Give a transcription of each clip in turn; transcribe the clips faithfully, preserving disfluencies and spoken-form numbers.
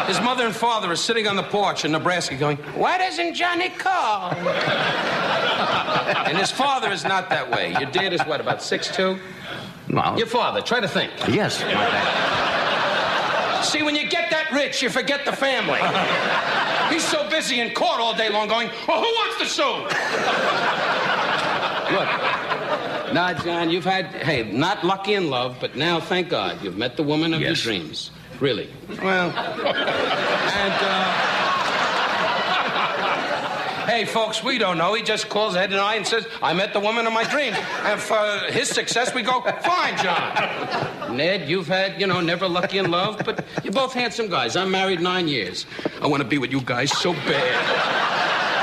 His mother and father are sitting on the porch in Nebraska going, why doesn't Johnny call? And his father is not that way. Your dad is what, about six two? Well, Your father, try to think. yes. See, when you get that rich, you forget the family. He's so busy in court all day long going, oh, who wants to sue? Look, now, John, you've had, hey, not lucky in love, but now, thank God, you've met the woman of Yes. your dreams. Really. Well, and, uh... hey, folks, we don't know. He just calls Ed and I and says, I met the woman of my dreams. And for his success, we go, fine, John. Ned, you've had, you know, never lucky in love, but you're both handsome guys. I'm married nine years. I want to be with you guys so bad.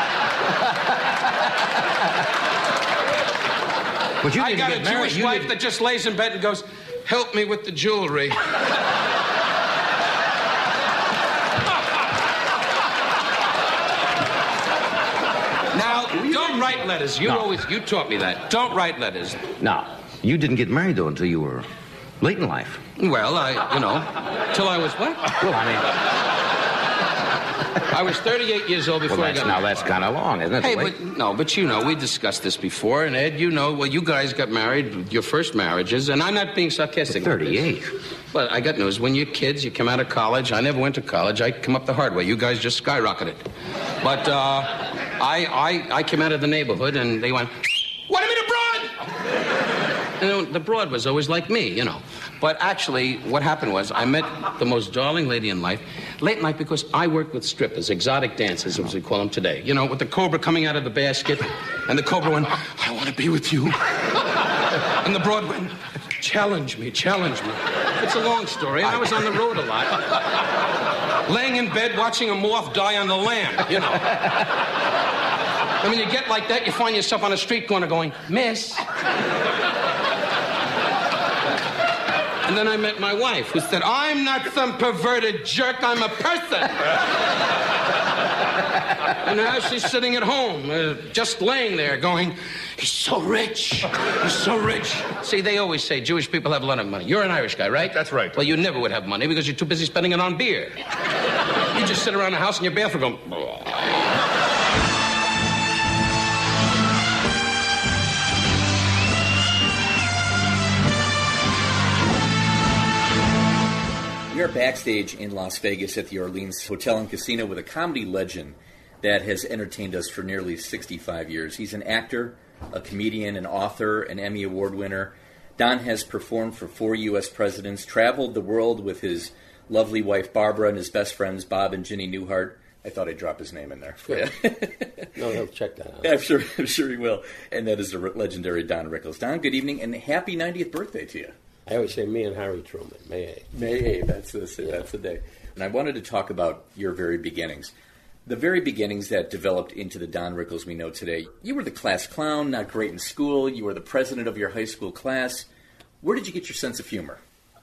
But you I didn't got get a married. Jewish You wife didn't- that just lays in bed and goes, help me with the jewelry. Now, don't write letters. You No. always, you taught me that. Don't write letters. No, you didn't get married, though, until you were late in life. Well, I, you know, till I was what? Well, I mean, I was thirty-eight years old before well, I that's, got now that's kind of long, isn't it? Hey, Wait. but no, but you know, we discussed this before, and Ed, you know, well, you guys got married, your first marriages, and I'm not being sarcastic. about this. thirty-eight. Well, I got news. When you're kids, you come out of college. I never went to college. I come up the hard way. You guys just skyrocketed. But uh, I, I, I came out of the neighborhood, and they went, what do you mean abroad? You know, the broad was always like me, you know. But actually, what happened was I met the most darling lady in life late in life because I worked with strippers, exotic dancers, as we call them today. You know, with the cobra coming out of the basket, and the cobra went, I want to be with you. And the broad went, challenge me, challenge me. It's a long story, and I was on the road a lot. Laying in bed watching a moth die on the land, you know. And when you get like that, you find yourself on a street corner going, miss. And then I met my wife, who said, I'm not some perverted jerk, I'm a person. And now she's sitting at home, uh, just laying there going, he's so rich, he's so rich. See, they always say Jewish people have a lot of money. You're an Irish guy, right? That's right. Well, you never would have money because you're too busy spending it on beer. You just sit around the house in your bathroom going, We are backstage in Las Vegas at the Orleans Hotel and Casino with a comedy legend that has entertained us for nearly sixty-five years. He's an actor, a comedian, an author, an Emmy Award winner. Don has performed for four U S presidents, traveled the world with his lovely wife Barbara and his best friends Bob and Ginny Newhart. I thought I'd drop his name in there. Good. No, he'll check that out. I'm sure, I'm sure he will. And that is the legendary Don Rickles. Don, good evening and happy ninetieth birthday to you. I always say me and Harry Truman, May eighth. May eighth, that's the, that's the day. And I wanted to talk about your very beginnings. The very beginnings that developed into the Don Rickles we know today. You were the class clown, not great in school. You were the president of your high school class. Where did you get your sense of humor?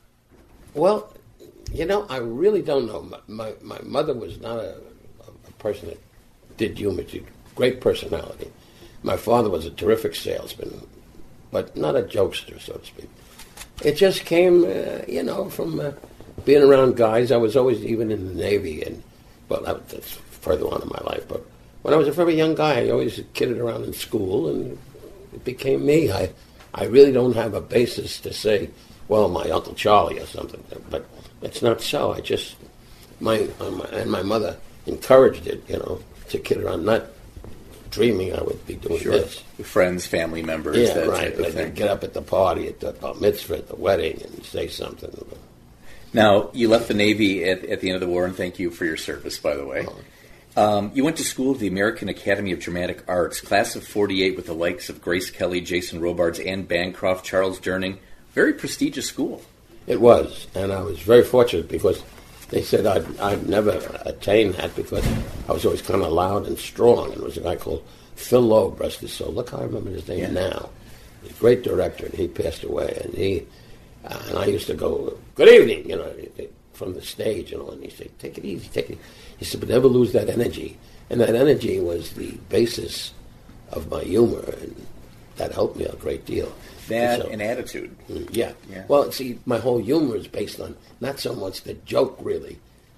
Well, you know, I really don't know. My, my, my mother was not a, a person that did humor. She had great personality. My father was a terrific salesman, but not a jokester, so to speak. It just came, uh, you know, from uh, being around guys. I was always even in the Navy, and, well, that, that's further on in my life. But when I was a very young guy, I always kidded around in school, and it became me. I, I really don't have a basis to say, well, my Uncle Charlie or something, but it's not so. I just, my, my and my mother encouraged it, you know, to kid around, not dreaming I would be doing Sure. this. Friends, family members, Yeah, that right. type of Like thing. get up at the party, at the bar mitzvah, at the wedding, and say something. Now, you left the Navy at, at the end of the war, and thank you for your service, by the way. Um, you went to school at the American Academy of Dramatic Arts, class of forty-eight, with the likes of Grace Kelly, Jason Robards, Anne Bancroft, Charles Durning. Very prestigious school. It was, and I was very fortunate because they said I'd, I'd never attain that because I was always kind of loud and strong. And there was a guy called Phil Loeb, rest his soul. Look, I remember his name Yeah. now. He's a great director, and he passed away. And he uh, and I used to go, good evening, you know, from the stage, you know, and he'd say, take it easy, take it. He said, but never lose that energy. And that energy was the basis of my humor, and that helped me a great deal. That So- and attitude. Mm, Yeah. Yeah. Well, see, my whole humor is based on not so much the joke, really,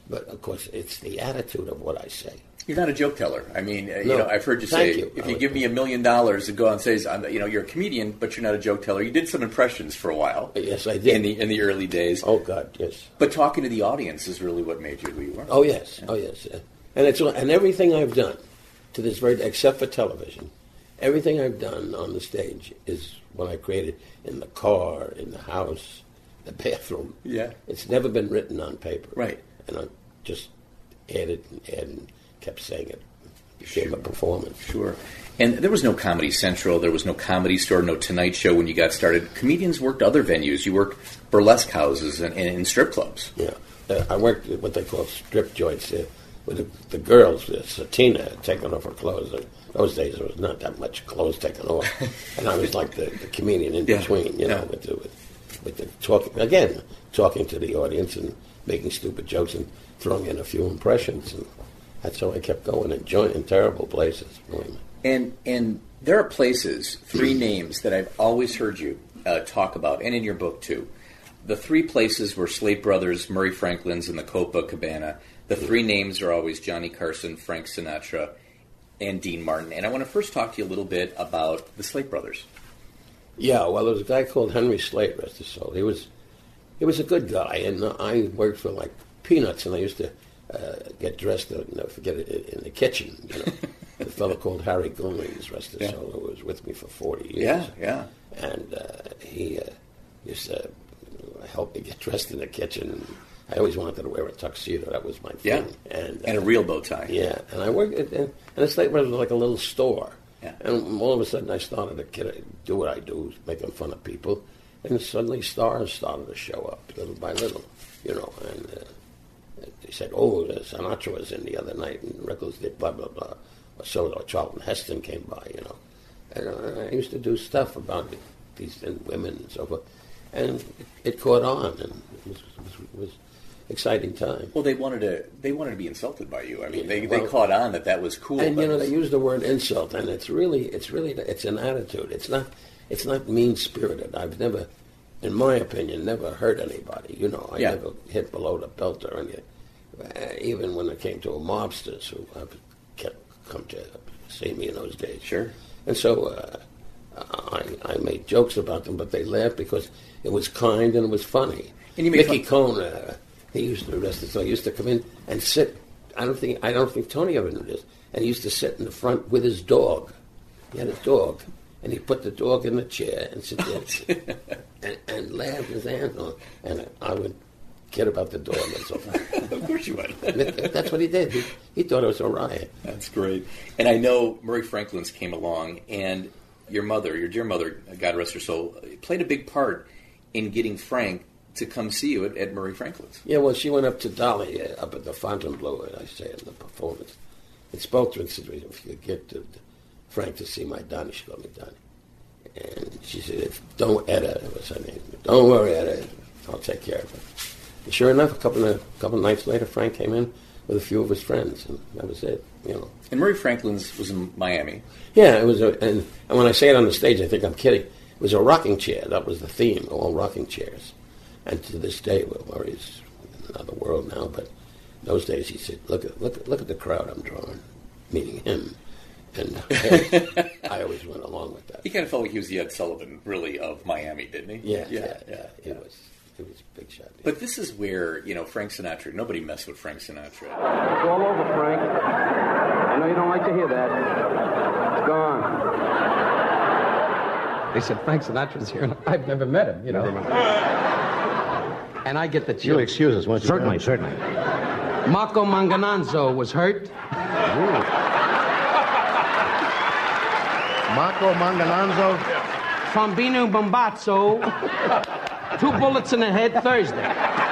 but of course it's the attitude of what I say. You're not a joke teller. I mean, uh, No. you know, I've heard you Thank say, you. if you give me a million dollars to go on stage, I'm, you know, you're a comedian, but you're not a joke teller. You did some impressions for a while. Yes, I did. In the in the early days. Oh God, yes. But talking to the audience is really what made you who you are. Oh yes, oh yes, yeah. and it's and everything I've done to this very, except for television, everything I've done on the stage is what I created in the car, in the house, the bathroom. Yeah. It's never been written on paper. Right. And I just added and added and kept saying it. It became a performance. Sure. And there was no Comedy Central, there was no Comedy Store, no Tonight Show when you got started. Comedians worked other venues. You worked burlesque houses and, and in strip clubs. Yeah. Uh, I worked at what they call strip joints uh, with the, the girls, uh, Satina, taking off her clothes. And those days there was not that much clothes taken off. And I was like the, the comedian in Yeah. between, you know, Yeah. with, the, with, with the talking, again, talking to the audience and making stupid jokes and throwing in a few impressions. And that's how I kept going in, joint, in terrible places. Believe me. And and there are places, three names that I've always heard you uh, talk about, and in your book too. The three places were Slate Brothers, Murray Franklin's, and the Copacabana. The three names are always Johnny Carson, Frank Sinatra, and Dean Martin. And I want to first talk to you a little bit about the Slate Brothers. Yeah, well, there was a guy called Henry Slate, rest his soul. He was, he was a good guy, and I worked for like peanuts, and I used to uh, get dressed, uh, you know, forget it, in the kitchen. You know, a fellow called Harry Goomings, rest his Yeah. soul, who was with me for forty years. Yeah, yeah. And uh, he uh, used to help me get dressed in the kitchen. I always wanted to wear a tuxedo. That was my Yeah. thing. And, uh, And a real bow tie. yeah, and I worked at, and, and the Slate Brothers was like a little store. Yeah. And all of a sudden I started to get, do what I do, making fun of people. And suddenly stars started to show up, little by little, you know. And uh, they said, oh, Sinatra was in the other night, and Rickles did blah, blah, blah. Or so, or Charlton Heston came by, you know. And uh, I used to do stuff about these and women and so forth. And it, it caught on, and it was, it was, it was exciting time. Well, they wanted to. They wanted to be insulted by you. I mean, they, Well, they caught on that that was cool. And but you know, it was- they use the word insult, and it's really, it's really, it's an attitude. It's not, it's not mean spirited. I've never, in my opinion, never hurt anybody. You know, I Yeah. never hit below the belt or anything. Uh, even when it came to mobsters who have kept come to see me in those days. Sure. And so uh, I, I made jokes about them, but they laughed because it was kind and it was funny. And you made Mickey fun- Cohn, uh, he used to rest his soul. He used to come in and sit. I don't think I don't think Tony ever knew this. And he used to sit in the front with his dog. He had a dog, and he put the dog in the chair and sit there and, and laugh his hands on. And I would kid about the dog and so forth. Of course you would. That's what he did. He, he thought it was a riot. That's great. And I know Murray Franklin's came along, and your mother, your dear mother, God rest her soul, played a big part in getting Frank to come see you at, at Murray Franklin's. Yeah, well, she went up to Dolly uh, up at the Fontainebleau, and I say in the performance, and spoke to her and said, if you could get to, to Frank to see my Donnie, she called me Donnie. And she said, if, don't Etta, was her name. Don't worry, Etta, I'll take care of her. And sure enough, a couple of, a couple of nights later, Frank came in with a few of his friends, and that was it, you know. And Murray Franklin's was in Miami. Yeah, it was, a, and, and when I say it on the stage, I think I'm kidding. It was a rocking chair. That was the theme, all rocking chairs. And to this day, well, Murray's in another world now, but in those days he said, look at, look at, look at the crowd I'm drawing, meaning him. And I, I always went along with that. He kind of felt like he was the Ed Sullivan, really, of Miami, didn't he? Yeah, yeah, yeah. yeah. yeah. It was, it was a big shot. Yeah. But this is where, you know, Frank Sinatra, nobody messed with Frank Sinatra. It's all over, Frank. I know you don't like to hear that. It's gone. They said Frank Sinatra's here, and I've never met him, you know. And I get the chills. You'll excuse us, won't you? Certainly, certainly. Marco Mangananzo was hurt. Marco Mangananzo. Trombino Bombazzo. Two bullets in the head Thursday.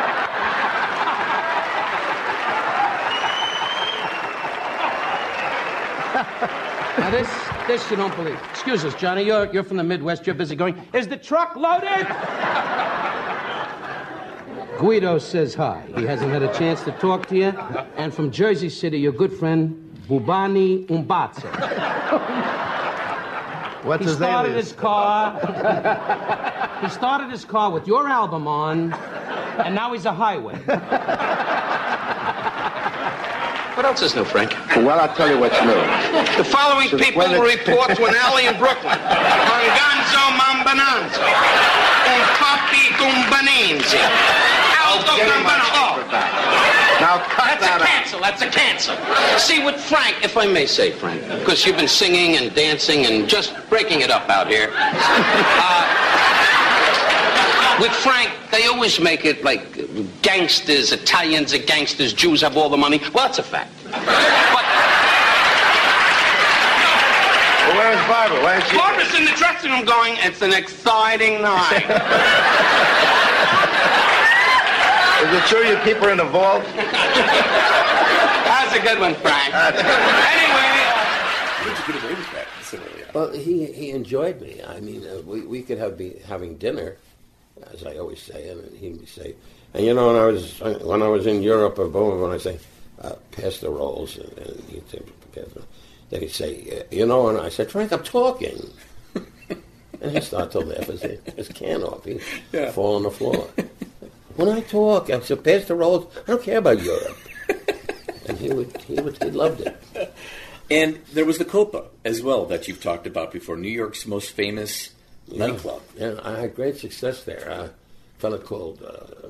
Now this, this you don't believe. Excuse us, Johnny. You're you're from the Midwest. You're busy going. Is the truck loaded? Guido says hi. He hasn't had a chance to talk to you. And from Jersey City, your good friend Bubani Umbatso. What's He his started alias? his car. He started his car with your album on, and now he's a highway. What else is new, Frank? Well, I'll tell you what's new. The following Since people when will it- report to an alley in Brooklyn. Un ganzo mambonanzo. Un papi cumbanenzi. Alto Get him campana. on Oh, Now, cut that's that a out. cancel. That's a cancel. See, with Frank, if I may say, Frank, because you've been singing and dancing and just breaking it up out here. Uh, with Frank, they always make it like gangsters, Italians are gangsters, Jews have all the money. Well, that's a fact. But Well, where's Barbara? Where's she? Barbara's in the dressing room going, it's an exciting night. Is it true you keep her in the vault? That's a good one, Frank. Anyway, uh, How did you get away with that? So, yeah. Well, he he enjoyed me. I mean, uh, we we could have be having dinner, as I always say, and he'd be say, and you know, when I was when I was in Europe or boom, when I say, uh, pass the rolls, and, and he'd say, then he'd say, you know, and I said, Frank, I'm talking, and he'd start to laugh as his can off, he'd Yeah. fall on the floor. When I talk, I said, pass the rolls. I don't care about Europe, and he would he would he loved it. And there was the Copa as well that you've talked about before, New York's most famous nightclub. Yeah, I had great success there. Uh, a fellow called uh,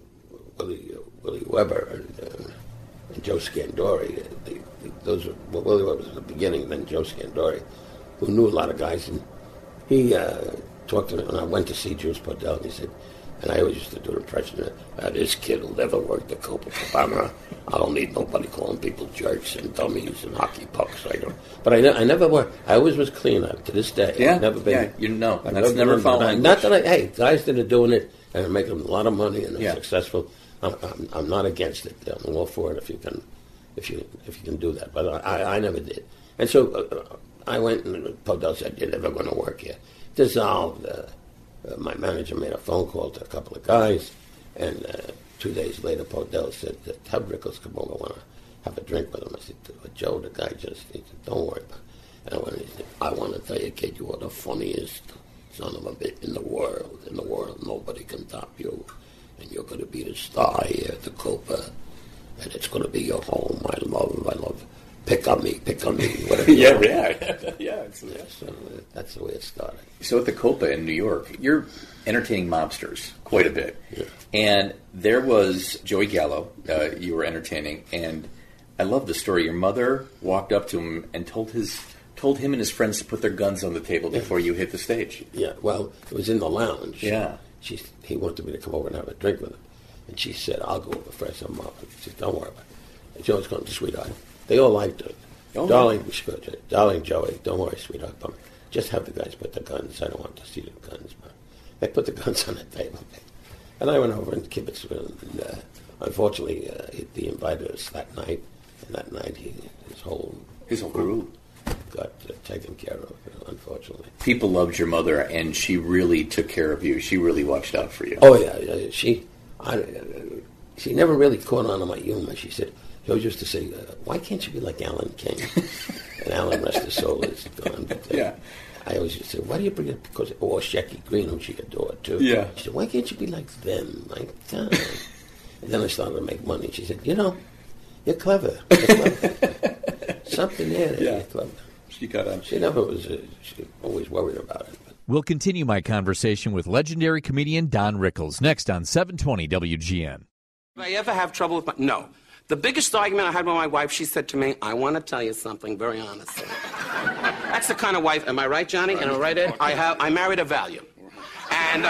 Willie uh, Willie Weber and, uh, and Joe Scandori. Uh, they, they, those were, well, Willie Weber was at the beginning, then Joe Scandori, who knew a lot of guys. And he uh, talked to me when I went to see Jules Podell, and he said, and I always used to do an impression of uh, this kid will never work the Copacabana. I don't need nobody calling people jerks and dummies and hockey pucks. I don't. But I, ne- I never were. I always was clean up to this day. Yeah, I've never been. yeah, you know, I've that's never been- foul Not language. that I. Hey, guys that are doing it and are making a lot of money and are Yeah. successful. I'm, I'm, I'm not against it. I'm all for it if you can, if you if you can do that. But I, I never did. And so uh, I went and Podell said, "You're never going to work here." Dissolved. Uh, Uh, my manager made a phone call to a couple of guys, and uh, two days later, Podell said, have Rickles come over, I want to have a drink with him. I said, Joe, the guy just, he said, don't worry about it. And I went, he said, I want to tell you, kid, you are the funniest son of a bitch in the world. In the world, nobody can top you. And you're going to be the star here at the Copa, and it's going to be your home. I love, I love, pick on me, pick on me, whatever. you Yeah, want. yeah, yeah. It's, Yeah, so uh, that's the way it started. So at the Copa in New York, you're entertaining mobsters quite a bit. Yeah. And there was Joey Gallo uh, you were entertaining, and I love the story. Your mother walked up to him and told his told him and his friends to put their guns on the table before you hit the stage. Yeah, well, it was in the lounge. Yeah. She, he wanted me to come over and have a drink with him. And she said, I'll go over first. I'm up. She said, don't worry about it. And Joe's going to sweetheart. They all liked her. Oh, darling, darling Joey, don't worry, sweetheart. But just have the guys put the guns. I don't want to see the guns. But they put the guns on the table. And I went over and kibitzed with him. And, uh, unfortunately, uh, he, he invited us that night. And that night, he, his whole His whole crew got uh, taken care of, unfortunately. People loved your mother, and she really took care of you. She really watched out for you. Oh yeah, yeah, she, I, uh, she never really caught on to my humor. She said, she always used to say, uh, "Why can't you be like Alan King?" And Alan, rest his soul, is gone. But, uh, Yeah. I always used to say, "Why do you bring it?" Because or Shecky Green, who she adored too. Yeah. She said, "Why can't you be like them?" My God. And then I started to make money. She said, "You know, you're clever. You're clever. Something there. Yeah. You're clever." She got on. She never was. Uh, she always worried about it. But We'll continue my conversation with legendary comedian Don Rickles next on seven twenty W G N. Did I ever have trouble with my... No. The biggest argument I had with my wife, she said to me, I want to tell you something very honestly. That's the kind of wife, am I right, Johnny? Am I right, Ed? I, have, I married a Valium. And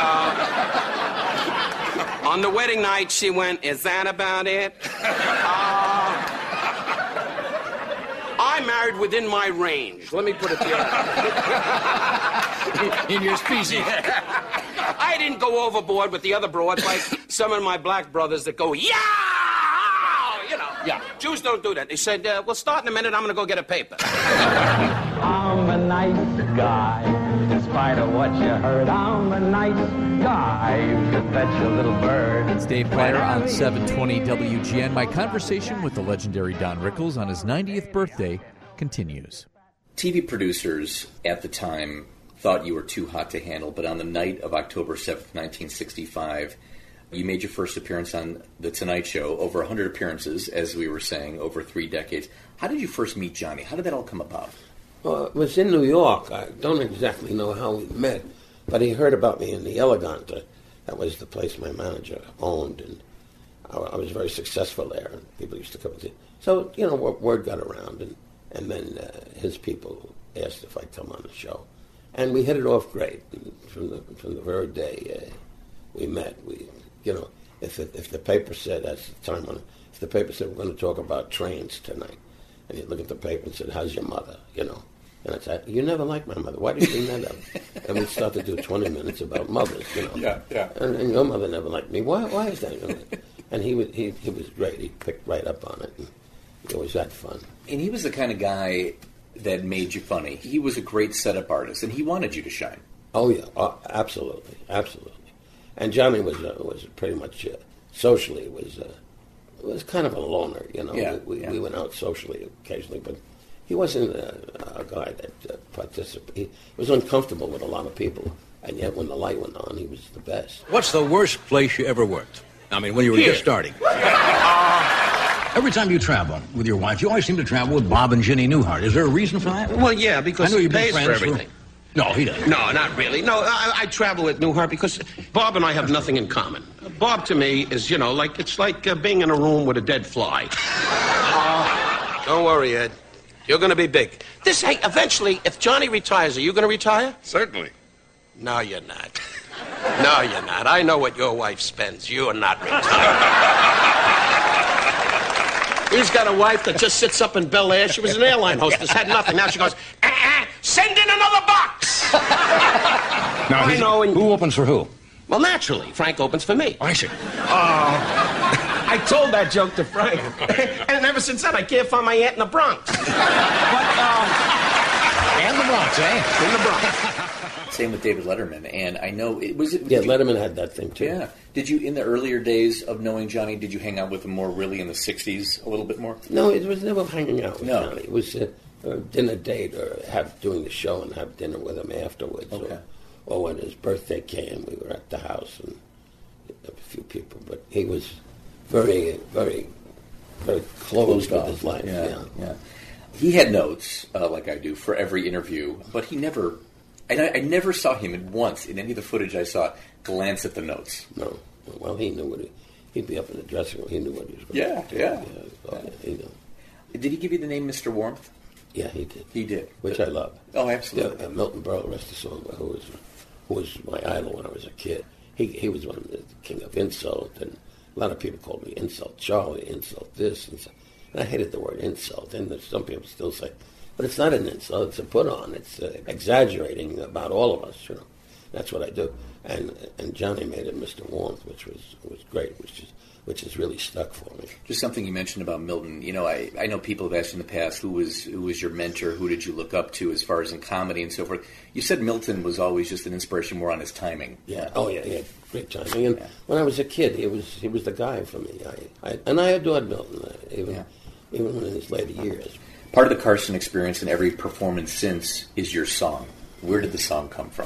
uh, on the wedding night, she went, is that about it? Uh, I married within my range. Let me put it the other way. In your species. I didn't go overboard with the other broads like some of my black brothers that go, yeah! You know, yeah. Jews don't do that. They said, uh, we'll start in a minute. I'm going to go get a paper. I'm a nice guy, in spite of what you heard. I'm a nice guy, you could bet your little bird. It's Dave Pryor on seven twenty W G N. My conversation with the legendary Don Rickles on his ninetieth birthday continues. T V producers at the time thought you were too hot to handle, but on the night of October seventh, nineteen sixty-five, You made your first appearance on The Tonight Show, over one hundred appearances, as we were saying, over three decades. How did you first meet Johnny? How did that all come about? Well, it was in New York. I don't exactly know how we met, but he heard about me in the Elegante. That was the place my manager owned, and I, I was very successful there, and people used to come and see. So, you know, word got around, and, and then uh, his people asked if I'd come on the show. And we hit it off great. And from the from the very day uh, we met, we... You know, if it, if the paper said, that's the time on it, if the paper said, we're going to talk about trains tonight, and you look at the paper and said, how's your mother, you know? And I'd say, you never liked my mother. Why did you bring that up? And we'd start to do twenty minutes about mothers, you know. Yeah, yeah. And, and your mother never liked me. Why Why is that? And he was, he, he was great. He picked right up on it. And it was that fun. And he was the kind of guy that made you funny. He was a great setup artist, and he wanted you to shine. Oh, yeah. Oh, absolutely. Absolutely. And Johnny was uh, was pretty much uh, socially was uh, was kind of a loner, you know. Yeah, we, yeah. we went out socially occasionally, but he wasn't a, a guy that uh, participated. He was uncomfortable with a lot of people, and yet when the light went on, he was the best. What's the worst place you ever worked? I mean, when you were Here. just starting. Uh, every time you travel with your wife, you always seem to travel with Bob and Ginny Newhart. Is there a reason for that? Well, yeah, because I know he you've been pays for friends everything. No, he doesn't. No, not really. No, I, I travel with Newhart because Bob and I have nothing in common. Bob, to me, is, you know, like, it's like uh, being in a room with a dead fly. Uh, don't worry, Ed. You're going to be big. This, hey, eventually, if Johnny retires, are you going to retire? Certainly. No, you're not. No, you're not. I know what your wife spends. You are not retired. He's got a wife that just sits up in Bel Air. She was an airline hostess, had nothing. Now she goes, uh-uh, send in another box. Now, I know. And who opens for who? well, naturally, Frank opens for me. I see. I told that joke to Frank. And ever since then, I can't find my aunt in the Bronx. But, uh... And the Bronx, eh? In the Bronx. Same with David Letterman, and I know it was. It, Yeah, you, Letterman had that thing, too. Yeah. Did you, in the earlier days of knowing Johnny, did you hang out with him more really in the sixties a little bit more? No, it was never hanging out with No. Johnny. It was a, a dinner date or have doing the show and have dinner with him afterwards. Okay. Or, or when his birthday came, we were at the house and a few people. But he was very, very, very close with off. his life. Yeah, Yeah. yeah. He had notes, uh, like I do, for every interview, but he never... And I, I never saw him in once in any of the footage I saw glance at the notes. No. Well, he knew what he... He'd be up in the dressing room. He knew what he was going Yeah, to do. yeah. Oh, yeah, he knew. Did he give you the name Mister Warmth? Yeah, he did. He did. Which I love. Oh, absolutely. Yeah, uh, Milton Berle, rest his soul, who was who was my idol when I was a kid. He he was one of the king of insult, and a lot of people called me Insult Charlie, Insult this, and, so, and I hated the word insult. And there's some people still say, but it's not an insult; it's a put on. It's uh, exaggerating about all of us. You know, that's what I do. And and Johnny made it Mister Warmth, which was was great, which is which has really stuck for me. Just something you mentioned about Milton. You know, I, I know people have asked you in the past, who was who was your mentor? Who did you look up to as far as in comedy and so forth? You said Milton was always just an inspiration more on his timing. Yeah. Oh, yeah, yeah. Great timing. And Yeah. when I was a kid, he was he was the guy for me. I, I and I adored Milton, uh, even Yeah. even in his later years. Part of the Carson experience and every performance since is your song. Where did the song come from?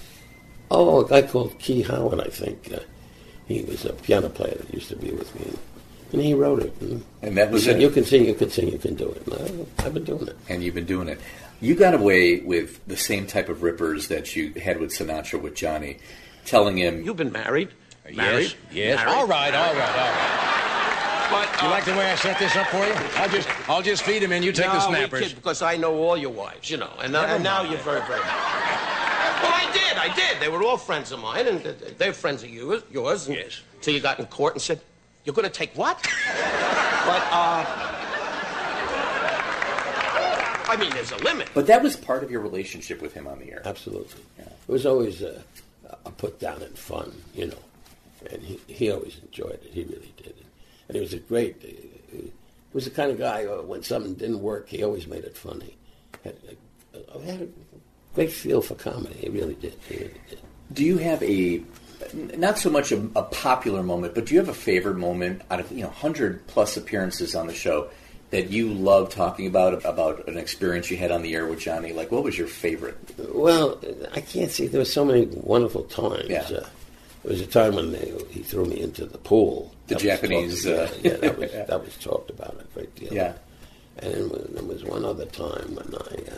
Oh, a guy called Key Howard, I think. Uh, he was a piano player that used to be with me, and he wrote it. And, And that was he said, it. "You can sing, you can sing, you can do it." And I, I've been doing it. And you've been doing it. You got away with the same type of rippers that you had with Sinatra with Johnny, telling him... You've been married? Yes, Married? yes. Married? All right, all right, all right. But, You uh, like the way I set this up for you? I'll just, I'll just feed him in. You take the no, we snappers. kid, because I know all your wives, you know, and, uh, Never and now mind. you're very, very happy. Well, I did, I did. They were all friends of mine, and uh, they're friends of yours. yours and Yes. Till you got in court and said, "You're going to take what?" But, uh... I mean, there's a limit. But that was part of your relationship with him on the air. Absolutely. Yeah. It was always a, a put down and fun, you know. And he, he always enjoyed it. He really did. And he was a great. He was the kind of guy uh, when something didn't work, he always made it funny. Had, uh, had a great feel for comedy. He really did. He really did. Do you have a, not so much a, a popular moment, but do you have a favorite moment out of, you know, one hundred plus appearances on the show that you love talking about, about an experience you had on the air with Johnny? Like, what was your favorite? Well, I can't see. There were so many wonderful times. Yeah. Uh, There was a time when they, he threw me into the pool. The That was Japanese, talked- uh, yeah, yeah, that was yeah. that was talked about a great deal. Yeah. And then was- there was one other time when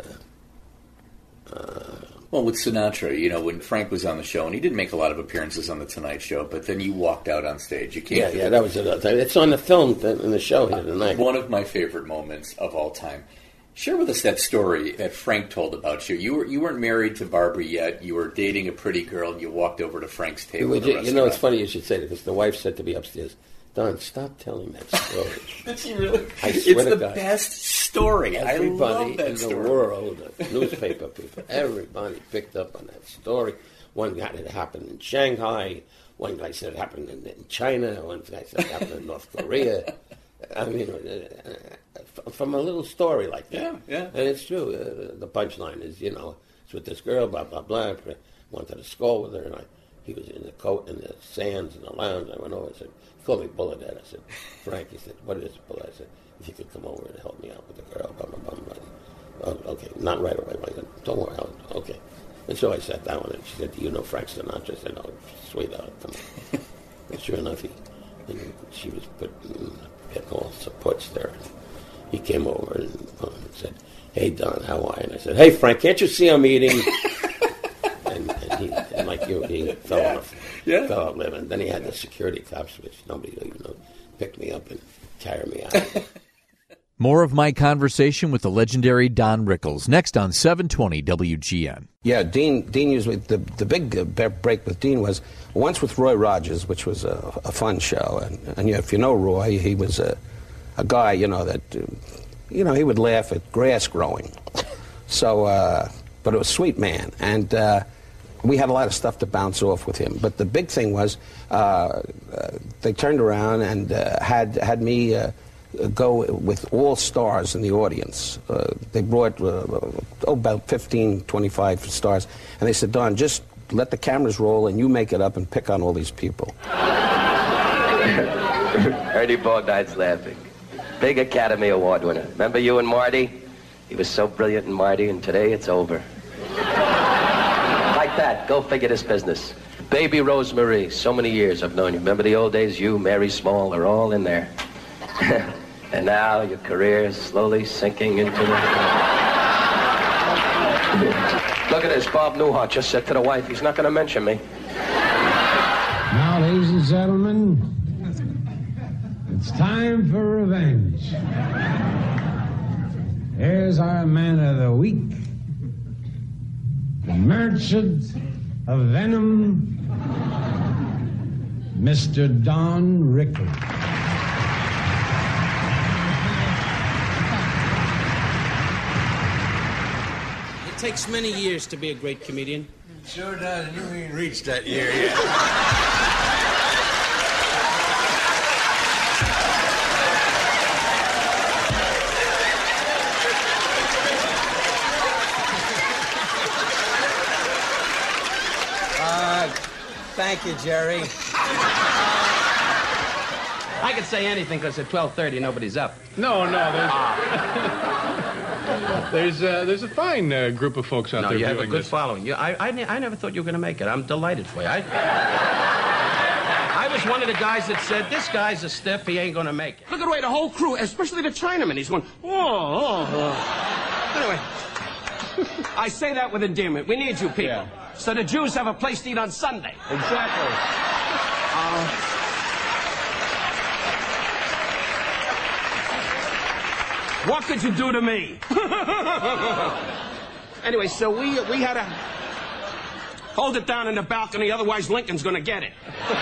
I. Uh, uh, Well, with Sinatra, you know, when Frank was on the show, and he didn't make a lot of appearances on The Tonight Show, but then you walked out on stage. You came yeah, to yeah, the- that was another time. It's on the film th- in the show here tonight. One of my favorite moments of all time. Share with us that story that Frank told about you. You were you weren't married to Barbara yet. You were dating a pretty girl, and you walked over to Frank's table. You, in a you know, restaurant. it's funny you should say that because the wife said to me upstairs, "Don, stop telling that story." Did she really? I It's swear to the God. best story. I Everybody love that in story. the world, the newspaper people, everybody picked up on that story. One guy said it happened in Shanghai. One guy said it happened in, in China. One guy said it happened in North Korea. I mean, uh, uh, from a little story like that. Yeah, yeah. And it's true. Uh, the punchline is, you know, it's with this girl, blah, blah, blah. I wanted to score with her, and I, he was in the coat in the sands in the lounge. I went over and said, he called me Bullet Head. I said, Frank, he said, what is Bullet? I said, if you could come over and help me out with the girl, blah, blah, blah, blah. Oh, okay, not right away. I said, don't worry, I'll, okay. And so I sat down and she said, do you know Frank Sinatra? I said, oh, sweetheart, come on. And sure enough, he, and she was putting, getting all supports there. He came over and, uh, said, hey, Don, how are you? And I said, hey, Frank, can't you see I'm eating? and, and, he, and like you, he fell Yeah. off. Yeah. Fell off living. Then he had the security cops, which nobody even know, picked me up and carried me out. More of my conversation with the legendary Don Rickles next on seven twenty W G N. Yeah, Dean. Dean usually the the big uh, be- break with Dean was once with Roy Rogers, which was a, a fun show. And, and if you know Roy, he was a a guy, you know that uh, you know he would laugh at grass growing. So, uh, but it was a sweet man, and uh, we had a lot of stuff to bounce off with him. But the big thing was uh, uh, they turned around and uh, had had me. Uh, go with all stars in the audience. Uh, they brought uh, oh, about fifteen, twenty-five stars, and they said, Don, just let the cameras roll and you make it up and pick on all these people. Ernie Bognine's laughing. Big Academy Award winner. Remember you and Marty? He was so brilliant in Marty, and today it's over. Like that, go figure this business. Baby Rosemarie, so many years I've known you. Remember the old days? You, Mary Small, are all in there. And now your career is slowly sinking into the... Look at this. Bob Newhart just said to the wife, he's not going to mention me. Now, ladies and gentlemen, it's time for revenge. Here's our man of the week, the merchant of venom, Mister Don Rickles. It takes many years to be a great comedian. Sure does, and you ain't reached that year yet. Uh, thank you, Jerry. I could say anything because at twelve thirty nobody's up. No, no, there's there's, uh, there's a fine uh, group of folks out No, there you have a viewing good this. following. You, I, I, ne- I never thought you were going to make it. I'm delighted for you. I, I was one of the guys that said, this guy's a stiff, he ain't going to make it. Look at the way the whole crew, especially the Chinaman, he's going, oh, oh. Anyway, I say that with endearment. We need you people. Yeah. So the Jews have a place to eat on Sunday. Exactly. Uh, what could you do to me? Anyway, so we we had to hold it down in the balcony, otherwise Lincoln's going to get it.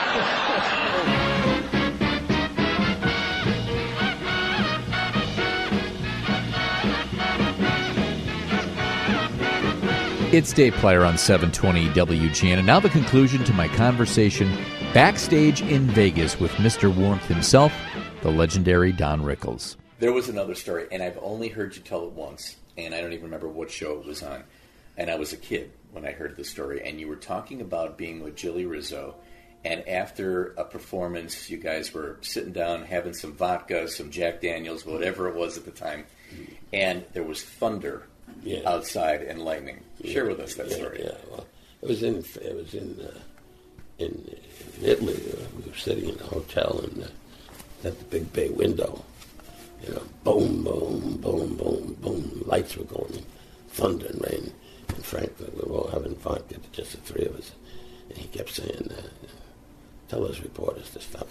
It's Dave Player on seven twenty W G N, and now the conclusion to my conversation backstage in Vegas with Mister Warmth himself, the legendary Don Rickles. There was another story, and I've only heard you tell it once, and I don't even remember what show it was on. And I was a kid when I heard the story, and you were talking about being with Jilly Rizzo, and after a performance, you guys were sitting down having some vodka, some Jack Daniels, whatever it was at the time, and there was thunder Yeah. outside and lightning. Share with us that yeah, story. Yeah, well, it was in it was in uh, in, in Italy. Uh, we were sitting in a hotel and uh, at the big bay window. You know, boom, boom, boom, boom, boom. Lights were going, thunder and rain. And Frank, we were all having vodka, just the three of us. And he kept saying, uh, "Tell those reporters to stop."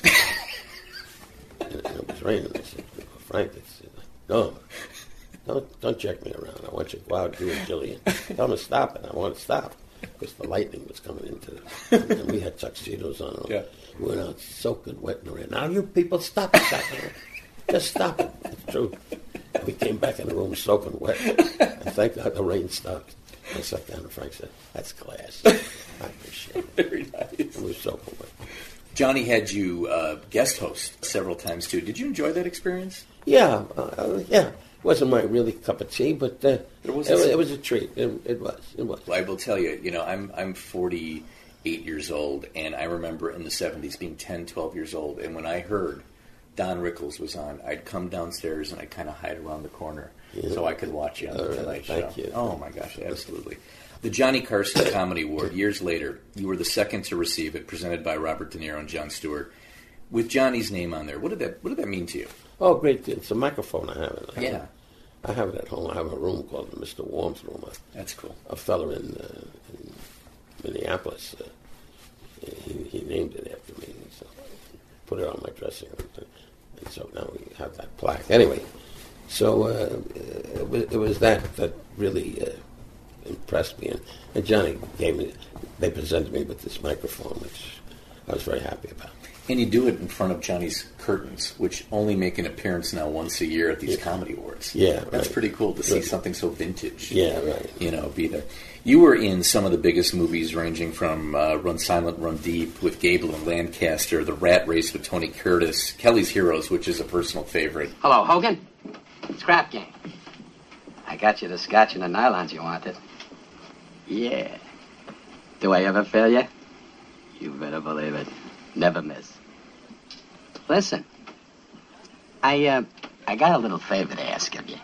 and, and it was raining. I said, "Frank, it's uh, no, don't don't check me around. I want you to go out, you and Jillian. Tell them to stop it. I want to stop." Because the lightning was coming into it. And we had tuxedos on. Yeah. We went out soaking wet in the rain. Now you people stop it, stop it. Just stop it. It's true. And we came back in the room soaking wet. And thank God the rain stopped. I sat down and Frank said, "That's class." I appreciate it. Very nice. It was soaking wet. Johnny had you uh, guest host several times, too. Did you enjoy that experience? Yeah, uh, yeah. It wasn't my really cup of tea, but uh, it, was it, was, it was a treat. It, it was. It was. Well, I will tell you, you know, I'm I'm forty-eight years old, and I remember in the seventies being ten, twelve years old, and when I heard Don Rickles was on, I'd come downstairs and I'd kind of hide around the corner yeah. so I could watch you on the All Tonight right, Show. thank you. Oh, my gosh, absolutely. The Johnny Carson Comedy Award, years later, you were the second to receive it, presented by Robert De Niro and Jon Stewart, with Johnny's name on there. What did that What did that mean to you? Oh, great. It's a microphone I have it. I yeah. Have it. I have it at home. I have a room called the Mister Warm's room. That's cool. A fella in, uh, in Minneapolis, uh, he, he named it after me. So put it on my dressing room. And so now we have that plaque. Anyway, so uh, it, was, it was that that really uh, impressed me. And, and Johnny gave me, they presented me with this microphone, which I was very happy about. And you do it in front of Johnny's curtains, which only make an appearance now once a year at these yeah. comedy awards. Yeah, That's right. pretty cool to see right. something so vintage. Yeah, right. You know, be there. You were in some of the biggest movies, ranging from uh, Run Silent, Run Deep with Gable and Lancaster, The Rat Race with Tony Curtis, Kelly's Heroes, which is a personal favorite. Hello, Hogan. Scrap game. I got you the scotch and the nylons you wanted. Yeah. Do I ever fail you? You better believe it. Never miss. Listen, I, uh, I got a little favor to ask of you.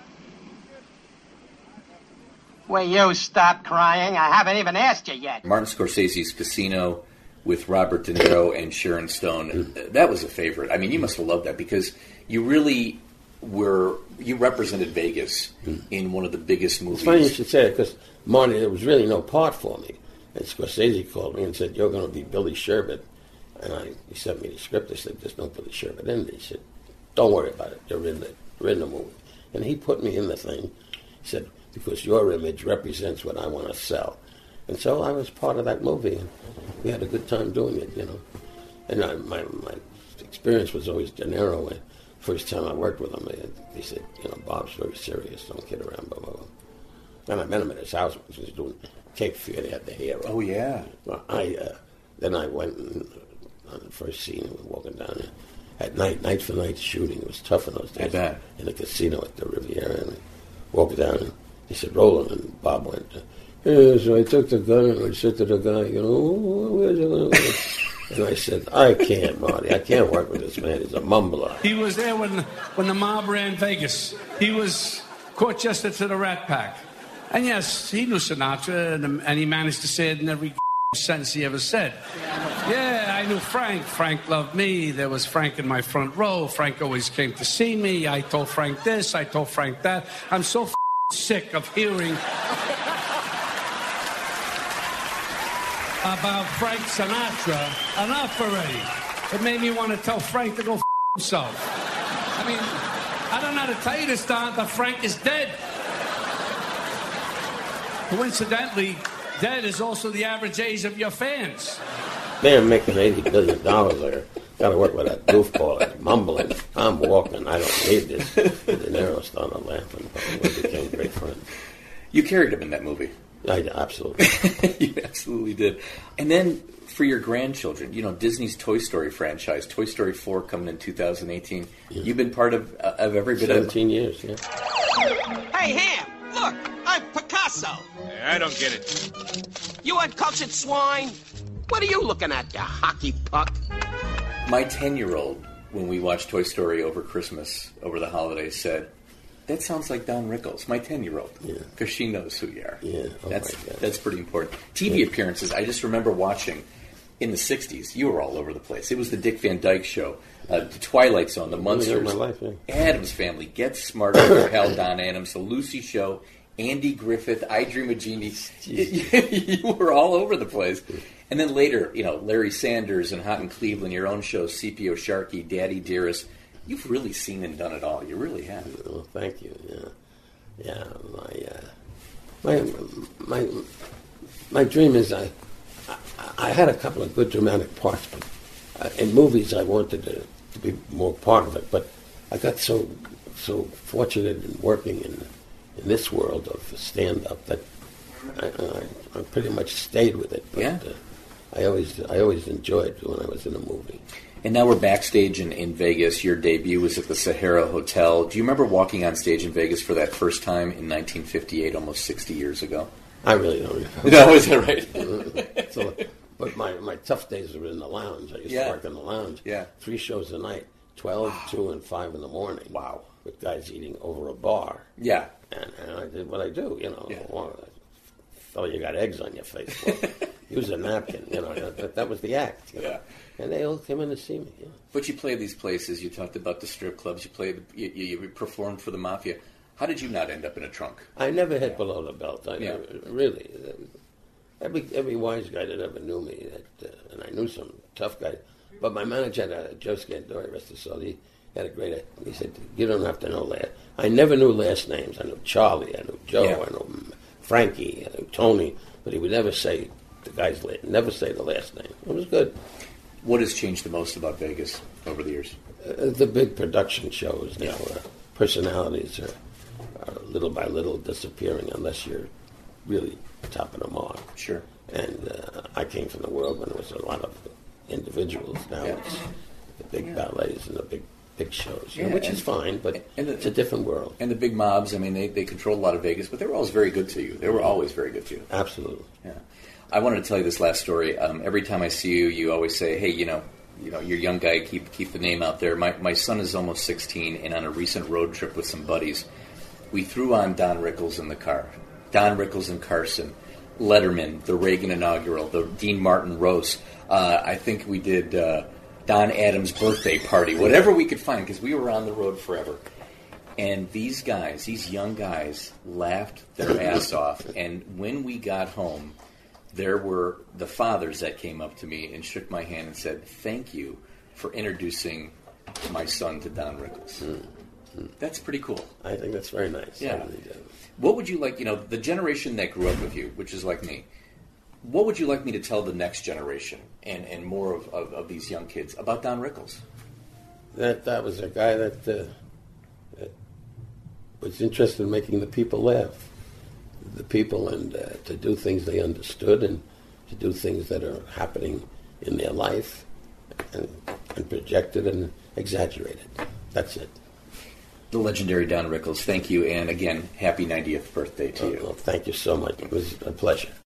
Will you stop crying? I haven't even asked you yet. Martin Scorsese's Casino with Robert De Niro and Sharon Stone, that was a favorite. I mean, you must have loved that because you really were, you represented Vegas in one of the biggest movies. It's funny you should say it because, Marty, there was really no part for me. And Scorsese called me and said, "You're going to be Billy Sherbet." And I, he sent me the script. I said, "There's no Billy Sherbet in it." He said, "Don't worry about it. You're in the, you're in the movie." And he put me in the thing. He said, "Because your image represents what I want to sell." And so I was part of that movie. And we had a good time doing it, you know. And I, my my experience was always De Niro. And first time I worked with him, he said, "You know, Bob's very serious. Don't kid around, blah, blah, blah." And I met him at his house when he was doing Cape Fear. They had the hair. Oh, yeah. Well, I, uh, then I went and, on the first scene, we were walking down there at night, night for night shooting. It was tough in those days. I bet. In a casino at the Riviera, and I walked down, and he said, "Roland," and Bob went, "Yeah." So I took the gun, and I said to the guy, you know, "Oh, where's it?" And I said, "I can't, Marty. I can't work with this man. He's a mumbler." He was there when, when the mob ran Vegas. He was court jester to the Rat Pack. And yes, he knew Sinatra, and, and he managed to say it in every sentence he ever said. Yeah, I knew Frank. Frank loved me. There was Frank in my front row. Frank always came to see me. I told Frank this. I told Frank that. I'm so f- sick of hearing about Frank Sinatra. Enough already. It made me want to tell Frank to go f- himself. I mean, I don't know how to tell you this, Don, but Frank is dead. Coincidentally, dead is also the average age of your fans. Man making eighty billion dollars there. Got to work with that goofball that's mumbling. I'm walking. I don't need this. De Niro started laughing. But we became great friends. You carried him in that movie. I absolutely. You absolutely did. And then for your grandchildren, you know, Disney's Toy Story franchise, Toy Story four coming in two thousand eighteen. Yeah. You've been part of uh, of every bit of seventeen years, yeah. Hey, Ham, look, I'm Picasso. I don't get it. You uncultured swine. What are you looking at, you hockey puck? My ten-year-old, when we watched Toy Story over Christmas, over the holidays, said, "That sounds like Don Rickles." My ten-year-old, because yeah. she knows who you are. Yeah, oh that's my God. That's pretty important. T V yeah. appearances. I just remember watching in the sixties, you were all over the place. It was the Dick Van Dyke Show, uh, the Twilight Zone, the Munsters, my life, yeah. Addams Family, Get Smarter with your pal Don Adams, The Lucy Show, Andy Griffith, I Dream of Jeannie. You were all over the place. And then later, you know, Larry Sanders and Hot in Cleveland, your own show, C P O Sharkey, Daddy Dearest. You've really seen and done it all. You really have. Well, thank you. Yeah, yeah. My uh, my my my dream is I, I I had a couple of good dramatic parts, but uh, in movies I wanted to, to be more part of it. But I got so so fortunate in working in in this world of stand up that I, I, I pretty much stayed with it. But, yeah. Uh, I always I always enjoyed when I was in a movie. And now we're backstage in, in Vegas. Your debut was at the Sahara Hotel. Do you remember walking on stage in Vegas for that first time in nineteen fifty-eight, almost sixty years ago? I really don't remember. No, is that right? so, but my, my tough days were in the lounge. I used yeah. to work in the lounge. Yeah. Three shows a night, twelve, wow. two, and five in the morning. Wow. With guys eating over a bar. Yeah. And, and I did what I do, you know. Yeah. Well, oh, you got eggs on your face. Well, use a napkin, you know. That, that was the act. You know? Yeah. And they all came in to see me. Yeah. But you played these places. You talked about the strip clubs. You played. You, you, you performed for the Mafia. How did you not end up in a trunk? I never hit below the belt. I yeah. never, really. Every every wise guy that ever knew me, that, uh, and I knew some tough guys. But my manager had a, Joe Scandori, rest his soul. He had a great. He said, "You don't have to know last." I never knew last names. I knew Charlie. I knew Joe. Yeah. I knew Frankie. I knew Tony. But he would never say the guy's last. Never say the last name. It was good. What has changed the most about Vegas over the years? Uh, the big production shows now. Uh, personalities are, are little by little disappearing unless you're really topping them off. Sure. And uh, I came from the world when there was a lot of individuals. Now yeah. it's the big yeah. ballets and the big big shows, yeah, know, which and, is fine, but and the, it's a different world. And the big mobs, I mean, they, they controlled a lot of Vegas, but they were always very good to you. They were always very good to you. Absolutely. Yeah. I wanted to tell you this last story. Um, every time I see you, you always say, "Hey, you know, you know, you're a young guy. Keep keep the name out there." My my son is almost sixteen, and on a recent road trip with some buddies, we threw on Don Rickles in the car. Don Rickles and Carson, Letterman, the Reagan inaugural, the Dean Martin roast. Uh, I think we did uh, Don Adams' birthday party, whatever we could find, because we were on the road forever. And these guys, these young guys, laughed their ass off. And when we got home, there were the fathers that came up to me and shook my hand and said, "Thank you for introducing my son to Don Rickles." Mm-hmm. That's pretty cool. I think that's very nice. Yeah. What would you like, you know, the generation that grew up with you, which is like me, what would you like me to tell the next generation and, and more of, of, of these young kids about Don Rickles? That that was a guy that, uh, that was interested in making the people laugh. The people, and uh, to do things they understood, and to do things that are happening in their life, and, and projected and exaggerated. That's it. The legendary Don Rickles, thank you, and again, happy ninetieth birthday to oh, you. Well, thank you so much. It was a pleasure.